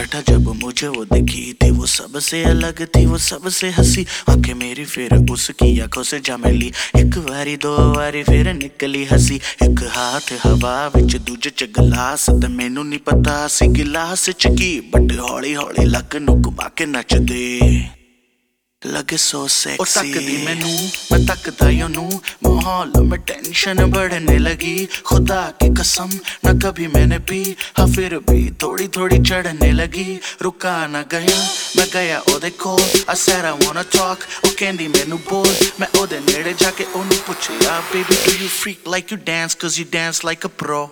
बैठा जब मुझे वो दिखी थी, वो सबसे अलग थी, वो सबसे हंसी। आंखें मेरी फिर उसकी आंखों से जा मिली, एक बारी दो बारी फिर निकली हंसी। एक हाथ हवा विच दूजे च गिलास, ते मैनू नहीं पता सी गिलास च की, बट हौली हौली लक नू घुमा के नचदे लगे सो सेक्सी। ओ तकदी मैनू मैं तकदा ओनू, माहौल में टेंशन बढ़ने लगी। खुदा की कसम न कभी मैंने पी, हाँ फिर भी थोड़ी थोड़ी चढ़ने लगी। रुका न गया मैं गया ओदे कोल, I said I wanna talk, ओ कहंदी मैनू बोल। मैं ओदे नेड़े जाके ओनू पुछया, baby do you freak like you dance, cause you dance like a pro।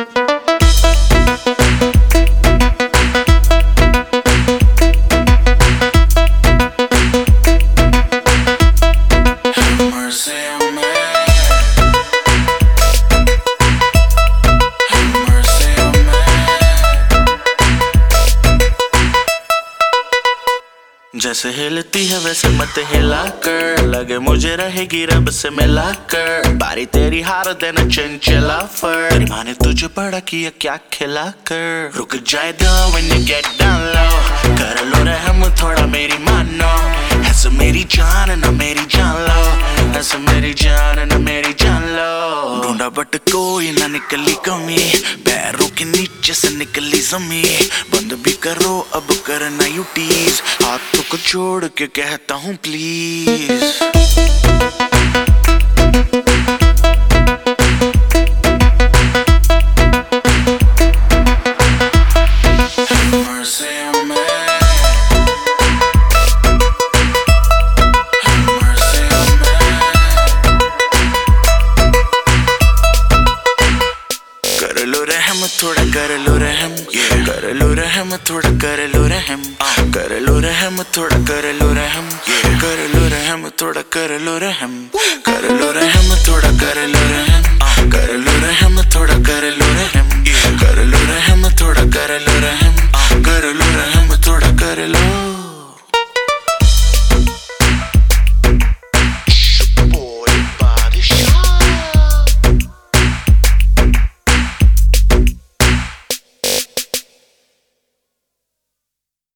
जैसे हिलती है वैसे मत हिला कर, लगे मुझे रहेगी रब से मिला कर। बारी तेरी हार देना चंचला फर, तेरी माँ ने तुझे बड़ा किया क्या खिला कर। रुक जाए दिल when you get down low, कर लो रहम थोड़ा मेरी मानो। ऐसे मेरी जान ना मेरी जान लो, ऐसे मेरी जान ना मेरी जान लो। ढूंढा बट कोई ना निकली कमी, पैरों के नीचे से निकली जमी। बंद भी करो अब करना यू टीज, हाथों को छोड़ के कहता हूँ प्लीज। कर लो रहम थोड़ा कर लो रहम, कर लो रहम थोड़ा कर लो रहम, कर लो रहम थोड़ा कर लो रहम, कर लो रहम थोड़ा कर लो रहम, कर लो रहम थोड़ा कर लो रहम।